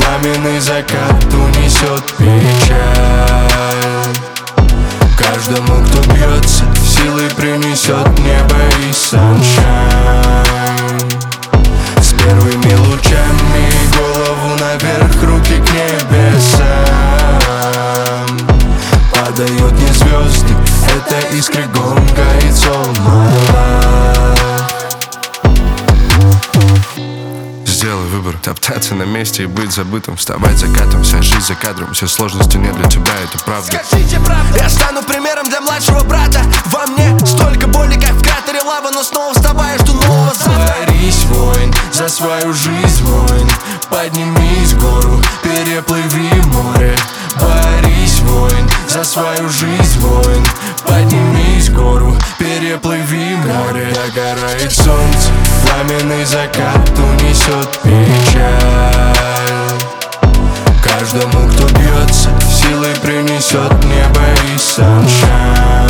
Пламенный закат унесет печаль. Каждому, кто бьется, силой принесет небо и саншайн. С первыми лучами голову наверх, руки к небесам. Падают не звезды, это искры гонга. It's all my life. Сделай выбор, топтаться на месте и быть забытым, вставать закатом, вся жизнь за кадром. Все сложности не для тебя, это правда. Скажите правду. Я стану примером для младшего брата. Во мне столько боли, как в кратере лава, но снова вставаю, жду нового завтра. Борись, воин, за свою жизнь, воин. Поднимись в гору, переплыви море. Борись, воин, за свою жизнь, воин. Поднимись в гору, переплыви море. Догорает солнце, пламенный закат унесет печаль. Каждому, кто бьется, силой принесет небо и саншайн.